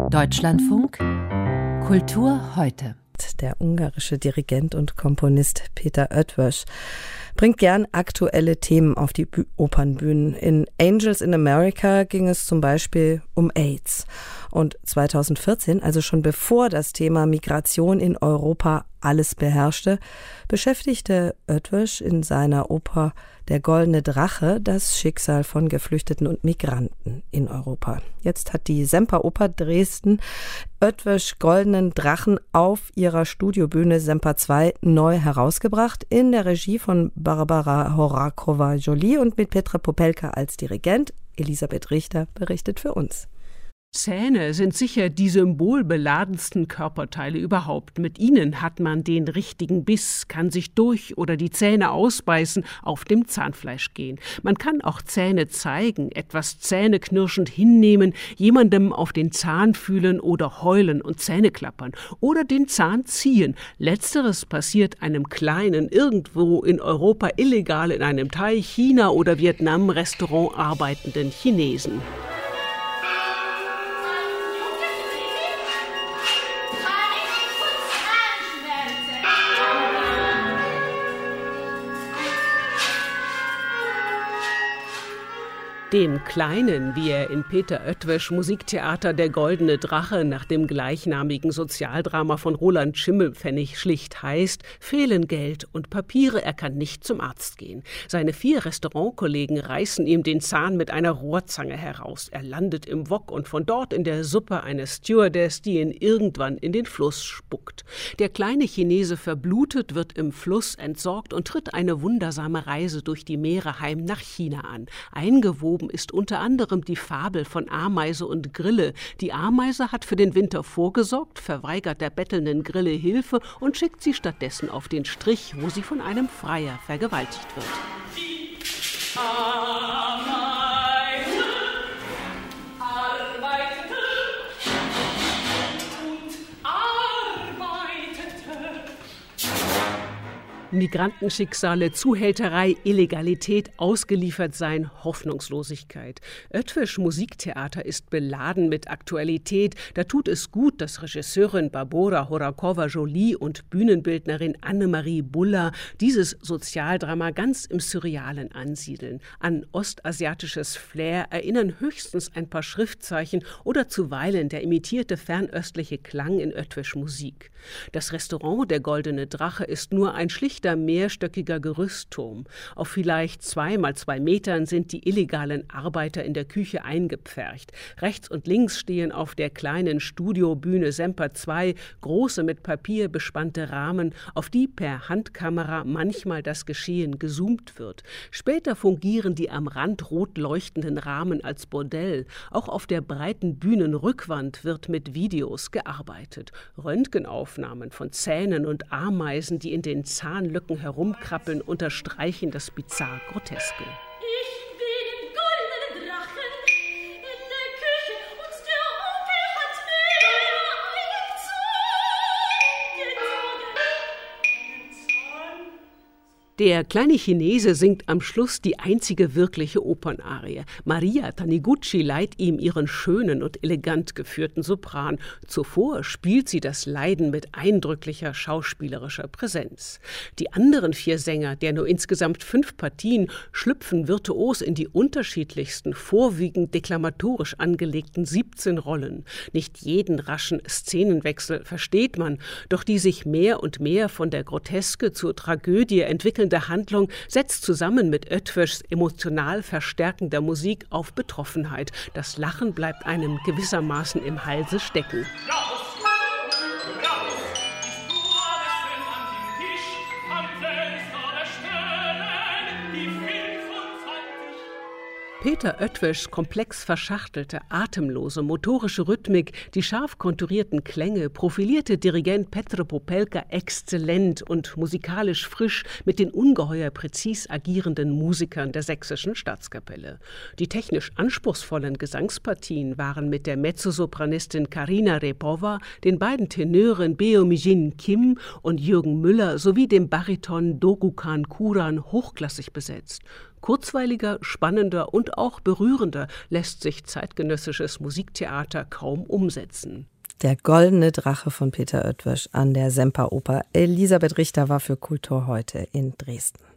Deutschlandfunk Kultur heute. Der ungarische Dirigent und Komponist Péter Ötvös bringt gern aktuelle Themen auf die Opernbühnen. In Angels in America ging es zum Beispiel um AIDS. Und 2014, also schon bevor das Thema Migration in Europa alles beherrschte, beschäftigte Ötvös in seiner Oper Der Goldene Drache das Schicksal von Geflüchteten und Migranten in Europa. Jetzt hat die Semperoper Dresden Ötvös Goldenen Drachen auf ihrer Studiobühne Semper 2 neu herausgebracht, in der Regie von Barbara Horakova-Joly und mit Petr Popelka als Dirigent. Elisabeth Richter berichtet für uns. Zähne sind sicher die symbolbeladensten Körperteile überhaupt. Mit ihnen hat man den richtigen Biss, kann sich durch oder die Zähne ausbeißen, auf dem Zahnfleisch gehen. Man kann auch Zähne zeigen, etwas zähneknirschend hinnehmen, jemandem auf den Zahn fühlen oder heulen und Zähne klappern. Oder den Zahn ziehen. Letzteres passiert einem kleinen, irgendwo in Europa illegal in einem Thai, China oder Vietnam Restaurant arbeitenden Chinesen. Den Kleinen, wie er in Péter Ötvös Musiktheater Der Goldene Drache nach dem gleichnamigen Sozialdrama von Roland Schimmelpfennig schlicht heißt, fehlen Geld und Papiere, er kann nicht zum Arzt gehen. Seine 4 Restaurantkollegen reißen ihm den Zahn mit einer Rohrzange heraus. Er landet im Wok und von dort in der Suppe eines Stewardess, die ihn irgendwann in den Fluss spuckt. Der kleine Chinese verblutet, wird im Fluss entsorgt und tritt eine wundersame Reise durch die Meere heim nach China an. Eingewoben ist unter anderem die Fabel von Ameise und Grille. Die Ameise hat für den Winter vorgesorgt, verweigert der bettelnden Grille Hilfe und schickt sie stattdessen auf den Strich, wo sie von einem Freier vergewaltigt wird. Migrantenschicksale, Zuhälterei, Illegalität, ausgeliefert sein, Hoffnungslosigkeit. Ötvös Musiktheater ist beladen mit Aktualität. Da tut es gut, dass Regisseurin Barbora Horakova-Joly und Bühnenbildnerin Annemarie Buller dieses Sozialdrama ganz im Surrealen ansiedeln. An ostasiatisches Flair erinnern höchstens ein paar Schriftzeichen oder zuweilen der imitierte fernöstliche Klang in Ötvös Musik. Das Restaurant Der Goldene Drache ist nur ein schlichter mehrstöckiger Gerüstturm. Auf vielleicht 2 mal 2 Metern sind die illegalen Arbeiter in der Küche eingepfercht. Rechts und links stehen auf der kleinen Studiobühne Semper 2 große mit Papier bespannte Rahmen, auf die per Handkamera manchmal das Geschehen gezoomt wird. Später fungieren die am Rand rot leuchtenden Rahmen als Bordell. Auch auf der breiten Bühnenrückwand wird mit Videos gearbeitet. Röntgenaufnahmen von Zähnen und Ameisen, die in den Zahnlücken herumkrabbeln, unterstreichen das bizarr-groteske. Der kleine Chinese singt am Schluss die einzige wirkliche Opernarie. Maria Taniguchi leiht ihm ihren schönen und elegant geführten Sopran. Zuvor spielt sie das Leiden mit eindrücklicher schauspielerischer Präsenz. Die anderen 4 Sänger, der nur insgesamt 5 Partien, schlüpfen virtuos in die unterschiedlichsten, vorwiegend deklamatorisch angelegten 17 Rollen. Nicht jeden raschen Szenenwechsel versteht man, doch die sich mehr und mehr von der Groteske zur Tragödie entwickeln der Handlung setzt zusammen mit Ötvös emotional verstärkender Musik auf Betroffenheit. Das Lachen bleibt einem gewissermaßen im Halse stecken. Péter Ötvös komplex verschachtelte, atemlose, motorische Rhythmik, die scharf konturierten Klänge, profilierte Dirigent Petr Popelka exzellent und musikalisch frisch mit den ungeheuer präzis agierenden Musikern der Sächsischen Staatskapelle. Die technisch anspruchsvollen Gesangspartien waren mit der Mezzosopranistin Karina Repova, den beiden Tenören Beomijin Kim und Jürgen Müller sowie dem Bariton Dogukan Kuran hochklassig besetzt. Kurzweiliger, spannender und auch berührender lässt sich zeitgenössisches Musiktheater kaum umsetzen. Der Goldene Drache von Peter Oetwösch an der Semperoper. Elisabeth Richter war für Kultur heute in Dresden.